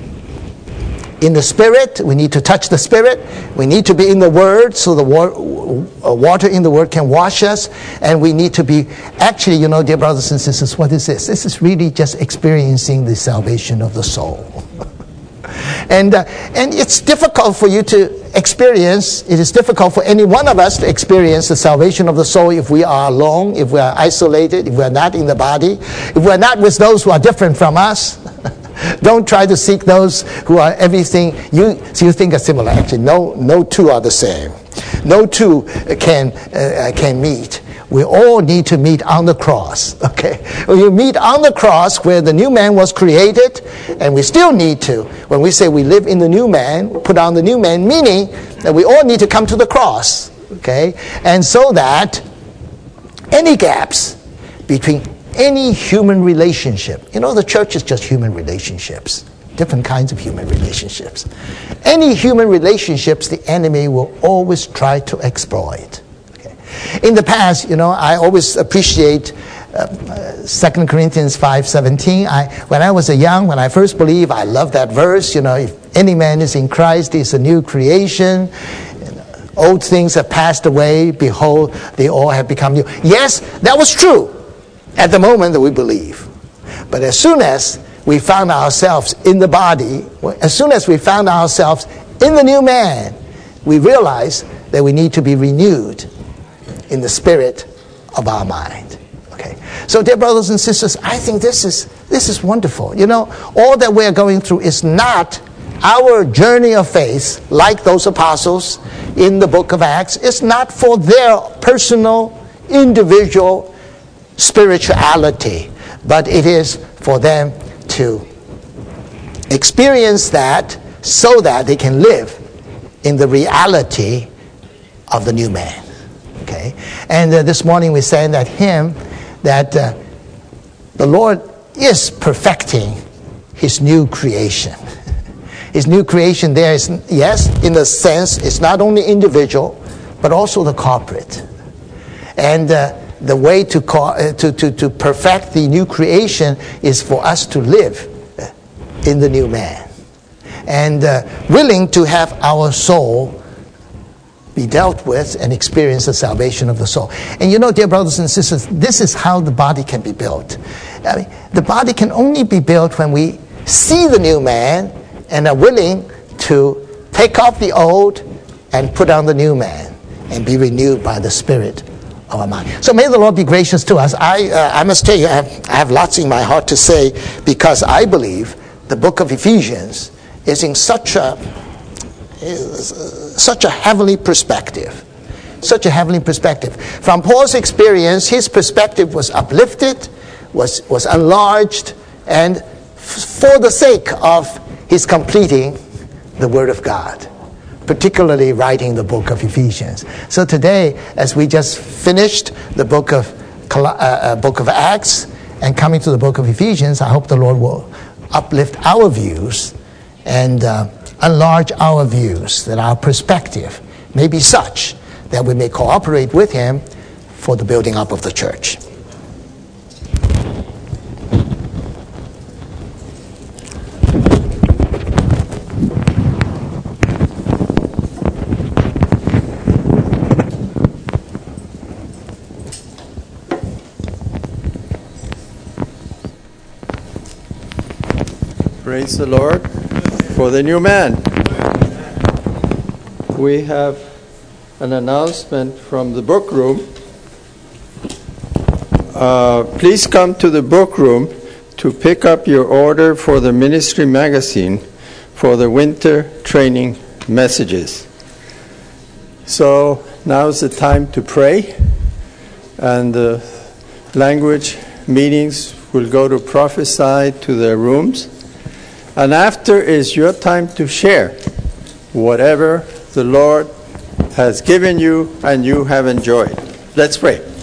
in the Spirit. We need to touch the Spirit. We need to be in the Word so the wa- water in the Word can wash us. And we need to be, actually, you know, dear brothers and sisters, what is this? This is really just experiencing the salvation of the soul. And uh, and it's difficult for you to experience, it is difficult for any one of us to experience the salvation of the soul if we are alone, if we are isolated, if we are not in the body, if we are not with those who are different from us. Don't try to seek those who are everything you you think are similar. Actually, no no two are the same. No two can uh, can meet. We all need to meet on the cross. Okay, when you meet on the cross where the new man was created, and we still need to. When we say we live in the new man, put on the new man, meaning that we all need to come to the cross. Okay, and so that any gaps between any human relationship. You know, the church is just human relationships. Different kinds of human relationships. Any human relationships, the enemy will always try to exploit. Okay. In the past, you know, I always appreciate uh, Second Corinthians five seventeen. I, when I was a young, when I first believed, I loved that verse. You know, if any man is in Christ, he is a new creation. Old things have passed away. Behold, they all have become new. Yes, that was true at the moment that we believe. But as soon as we found ourselves in the body, as soon as we found ourselves in the new man, we realized that we need to be renewed in the spirit of our mind. Okay. So, dear brothers and sisters, I think this is this is wonderful. You know, all that we're going through is not our journey of faith, like those apostles in the book of Acts. It's not for their personal, individual spirituality, but it is for them to experience that so that they can live in the reality of the new man. Okay, and uh, this morning we sang that hymn that uh, the Lord is perfecting His new creation. His new creation there is, yes, in a sense, it's not only individual, but also the corporate. And uh, the way to, call, uh, to, to, to perfect the new creation is for us to live in the new man. And uh, willing to have our soul be dealt with and experience the salvation of the soul. And you know, dear brothers and sisters, this is how the body can be built. I mean, the body can only be built when we see the new man and are willing to take off the old and put on the new man and be renewed by the Spirit of our mind. So may the Lord be gracious to us. I uh, I must tell you, I have, I have lots in my heart to say, because I believe the book of Ephesians is in such a is, uh, such a heavenly perspective. Such a heavenly perspective. From Paul's experience, his perspective was uplifted, was, was enlarged, and f- for the sake of his completing the Word of God, particularly writing the book of Ephesians. So today, as we just finished the book of uh, uh, book of Acts and coming to the book of Ephesians, I hope the Lord will uplift our views and uh, enlarge our views, that our perspective may be such that we may cooperate with Him for the building up of the church. Praise the Lord for the new man. We have an announcement from the book room. Uh, please come to the book room to pick up your order for the ministry magazine for the winter training messages. So now's the time to pray, and the language meetings will go to prophesy to their rooms. And after is your time to share whatever the Lord has given you and you have enjoyed. Let's pray.